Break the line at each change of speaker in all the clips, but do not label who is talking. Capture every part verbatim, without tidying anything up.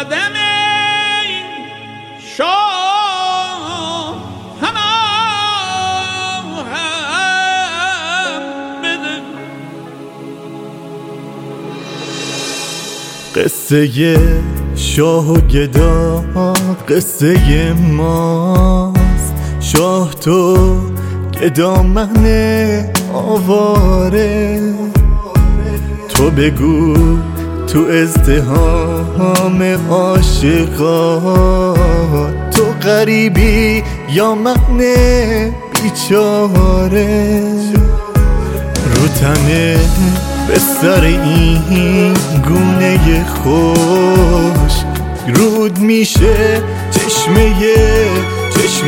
قدم شاه پناه بده.
قصه شاه و گدا قصه ماست، شاه تو گدا من آواره. تو بگو تو ازدحام عاشقا تو غریبی یا من بیچاره. رو تنه به سر این گونه خوش رود میشه چشمه چشم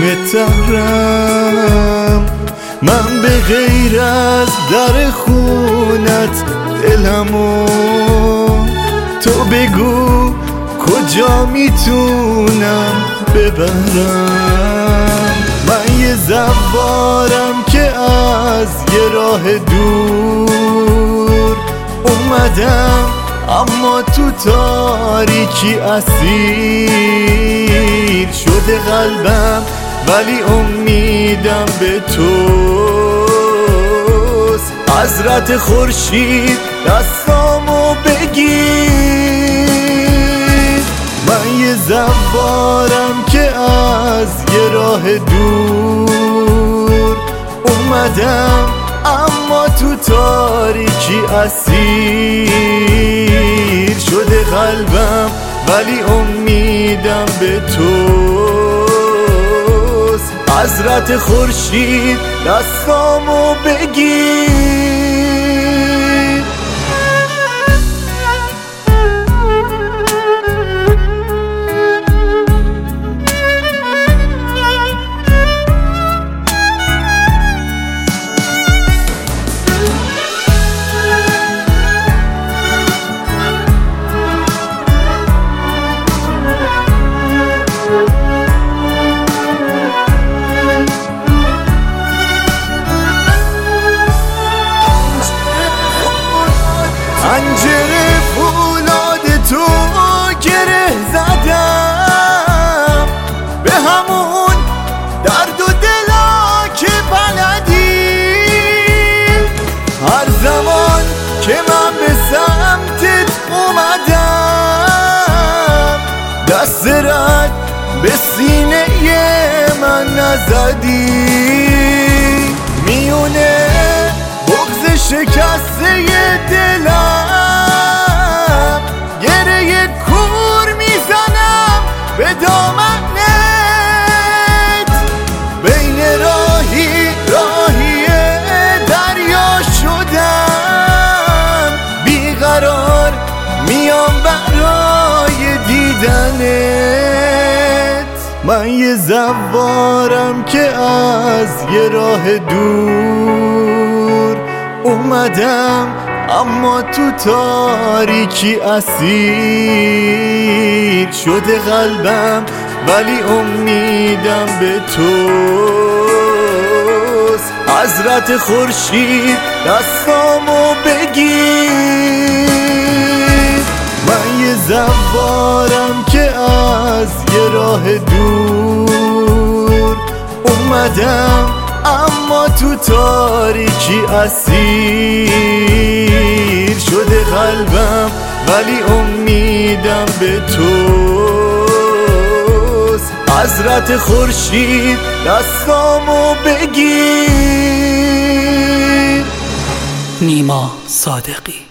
ترم. من به غیر از در خونت دلمو تو بگو کجا میتونم ببرم. من یه زوارم که از یه راه دور اومدم، اما تو تاریکی اسیر شده قلبم، ولی امیدم به توست. حضرت خورشید دستامو بگیر. من یه زوارم که از یه راه دور اومدم، اما تو تاریکی اسیر شده قلبم، ولی امیدم به توست. حضرت خورشید دستامو بگیر. پنجره فولاد تو گره زدم، به همون درد و دلا که بلدی. هر زمان که من به سمتت اومدم، دست رد به سینه من نزدی. میونه بغض شکسته دلم گره کور میزنم به دامنت. بین راهی راهی دریا شدم، بیقرار میام برای دیدنت. من یه زوارم که از یه راه دور اومدم، اما تو تاریکی اسیر شده قلبم، ولی امیدم به توست. حضرت خورشید دستامو بگیر. من یه زوارم که از یه راه دور اومدم، اما تو تاریکی اسیر شده قلبم، ولی امیدم به توست. حضرت خورشید دستامو بگیر.
نیما صادقی.